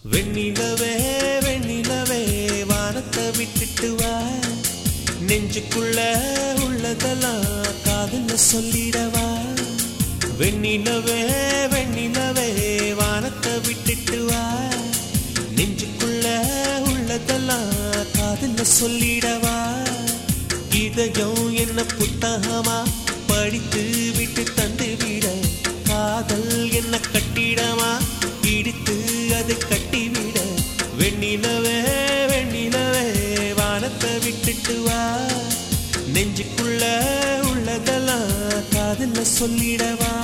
வெண்ணிலவே வெண்ணிலவே வானத்தை விட்டுட்டு வா, நெஞ்சுக்குள்ள உள்ளதெல்லாம் காதுல சொல்லிடவா. வெண்ணிலவே வெண்ணிலவே வானத்தை விட்டுட்டு வா, நெஞ்சுக்குள்ள உள்ளதெல்லாம் காதுல சொல்லிடவா. இதயம் என்ன புத்தகமா படித்து விட்டு தந்து விட, காதல் என்ன கட்டிடமா இடித்து அதை கட்டிவிட. வெண்ணிலவே வெண்ணிலவே வானத்தை விட்டுட்டு வா, நெஞ்சுக்குள்ள உள்ளதெல்லாம் காதுல சொல்லிடவா.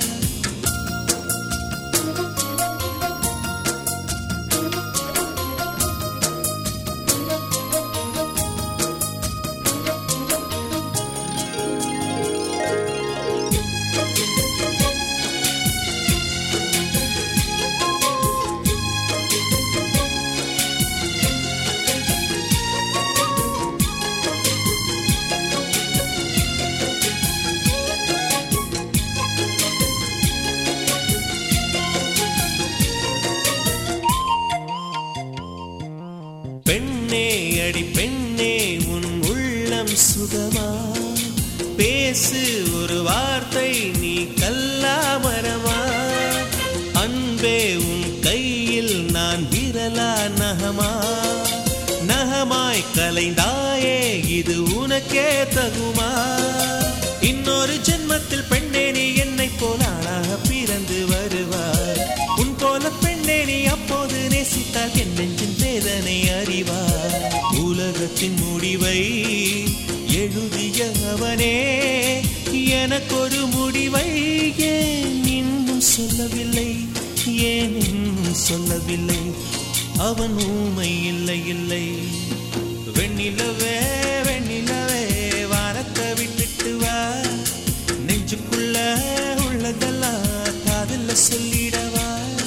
பெண்ணே அடி பெண்ணே உன் உள்ளம் சுகமா, பேசு ஒரு வார்த்தை நீ கல்லாமரமா. அன்பே உன் கையில் நான் விரலா நகமா, நகமாய் கலைந்தாயே இது உனக்கே தகுமா. இன்னொரு ஜென்மத்தில் பெண்ணே நீ என்னை போல ஆளாக பிறந்து வருவாய். உன் போல பெண்ணே நீ அப்போது நேசித்தால் என் நெஞ்சின் வேதனை அறிவார். உலகத்தின் முடிவை எழுதிய அவனே எனக்கொரு முடிவை ஏன் இன்னும் சொல்லவில்லை, ஏன் இன்னும் சொல்லவில்லை. அவன் ஊமை இல்லை இல்லை. வெண்ணிலவே வெண்ணிலவே வானத்தை விட்டுட்டு வா, நெஞ்சுக்குள்ள உள்ளதெல்லாம் காதுல சொல்லிடவா.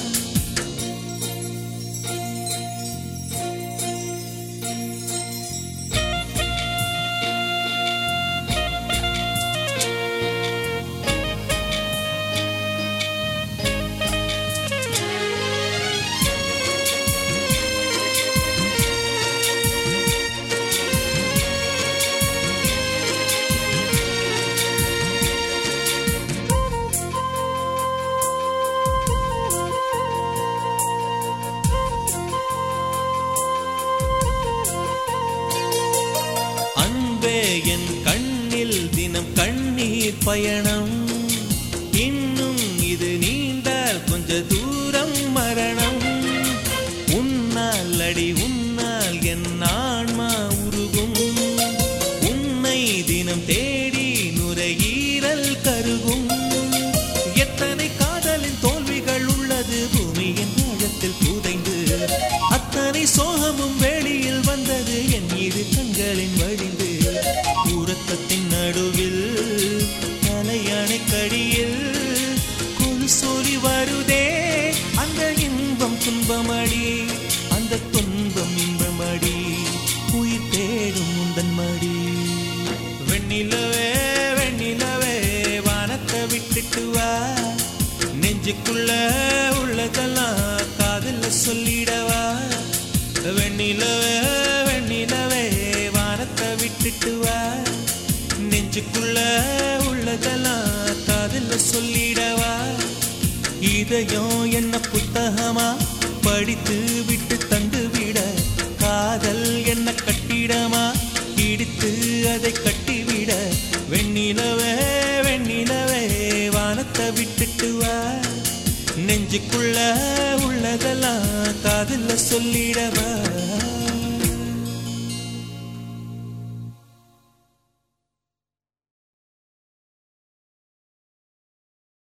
என் கண்ணில் தினம் கண்ணீர் பயணம், இன்னும் இது நீண்டால் கொஞ்ச தூரம் மரணம். உன்னால் அடி உன்னால் என் ஆன்மா உருகும், உன்னை தினம் தேடி நுரையீரல் கருகும். எத்தனை காதலின் தோல்விகள் உள்ளது பூமியின் ஆழத்தில் புதைந்து, அத்தனை சோகமும் வெளியில் வந்தது என் இரு கண்களின் வழிந்து. உறக்கத்தின் நடுவில் தலையணை கடியில் கொலு சொல்லி வருதே, அந்த இன்பம் துன்பமடி, அந்த துன்பம் இன்பமடி, உயிர் தேடும் உந்தன் மடி. வெண்ணிலவே வெண்ணிலவே வானத்தை விட்டுட்டு வா, நெஞ்சுக்குள்ள உள்ளதெல்லாம் காதுல சொல்லிடவா. வெண்ணிலவே வெண்ணிலவே வானத்தை விட்டுட்டு வா, நெஞ்சுக்குள்ள உள்ளதெல்லாம் காதுல சொல்லிடவா. இதயம் என்ன புத்தகமா படித்து விட்டு தந்து விட, காதல் என்ன கட்டிடமா இடித்து அதை கட்டிவிட. வெண்ணிலவே வெண்ணிலவே வானத்தை விட்டுட்டு வா, நெஞ்சுக்குள்ள உள்ளத